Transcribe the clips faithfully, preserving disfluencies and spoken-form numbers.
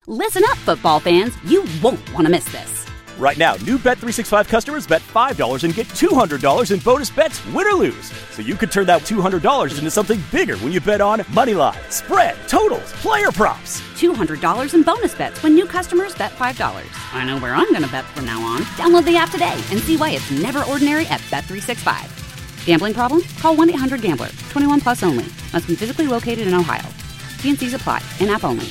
Listen up, football fans. You won't want to miss this. Right now, new Bet three sixty-five customers bet five dollars and get two hundred dollars in bonus bets, win or lose. So you could turn that two hundred dollars into something bigger when you bet on money line, spread, totals, player props. two hundred dollars in bonus bets when new customers bet five dollars. I know where I'm going to bet from now on. Download the app today and see why it's never ordinary at Bet three sixty-five. Gambling problem? Call one eight hundred gambler. twenty-one plus only. Must be physically located in Ohio. T N Cs apply. In-app only.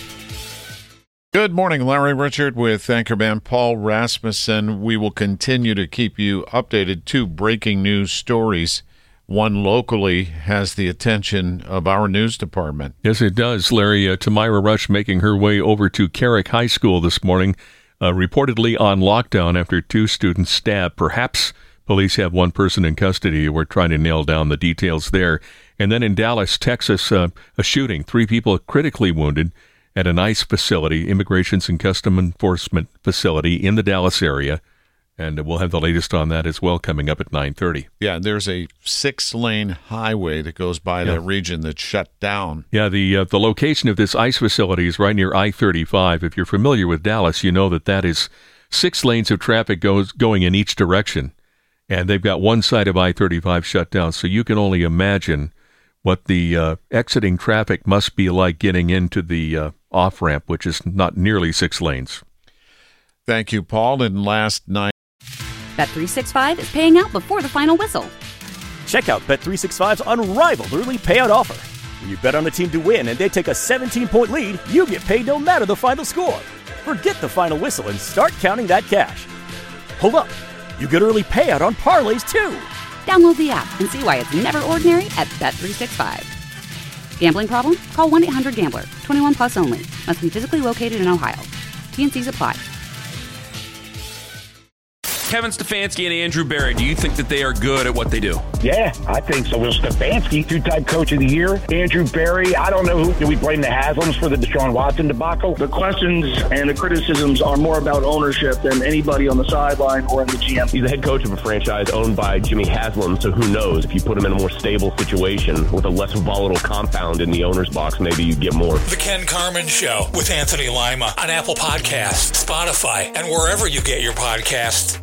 Good morning, Larry Richard with anchorman Paul Rasmussen. We will continue to keep you updated. Two breaking news stories. One locally has the attention of our news department. Yes, it does, Larry. Uh, Tamira Rush making her way over to Carrick High School this morning, uh, reportedly on lockdown after two students stabbed. Perhaps police have one person in custody. We're trying to nail down the details there. And then in Dallas, Texas, uh, a shooting. Three people critically wounded at an ICE facility, Immigrations and Custom Enforcement facility in the Dallas area. And we'll have the latest on that as well coming up at nine thirty. Yeah, there's a six-lane highway that goes by yeah. that region that's shut down. Yeah, the uh, the location of this ICE facility is right near I thirty-five. If you're familiar with Dallas, you know that that is six lanes of traffic goes going in each direction. And they've got one side of I thirty-five shut down, so you can only imagine what the uh, exiting traffic must be like getting into the uh, off-ramp, which is not nearly six lanes. Thank you, Paul. And last night, Bet three sixty-five is paying out before the final whistle. Check out Bet three sixty-five's unrivaled early payout offer. When you bet on a team to win and they take a seventeen-point lead, you get paid no matter the final score. Forget the final whistle and start counting that cash. Hold up. You get early payout on parlays, too. Download the app and see why it's never ordinary at Bet three sixty-five. Gambling problem? Call one eight hundred gambler. twenty-one plus only. Must be physically located in Ohio. T N Cs apply. Kevin Stefanski and Andrew Berry, do you think that they are good at what they do? Yeah, I think so. Will Stefanski, two-time coach of the year. Andrew Berry, I don't know who. Do we blame the Haslams for the Deshaun Watson debacle? The questions and the criticisms are more about ownership than anybody on the sideline or in the G M. He's the head coach of a franchise owned by Jimmy Haslam, so who knows? If you put him in a more stable situation with a less volatile compound in the owner's box, maybe you get more. The Ken Carman Show with Anthony Lima on Apple Podcasts, Spotify, and wherever you get your podcasts.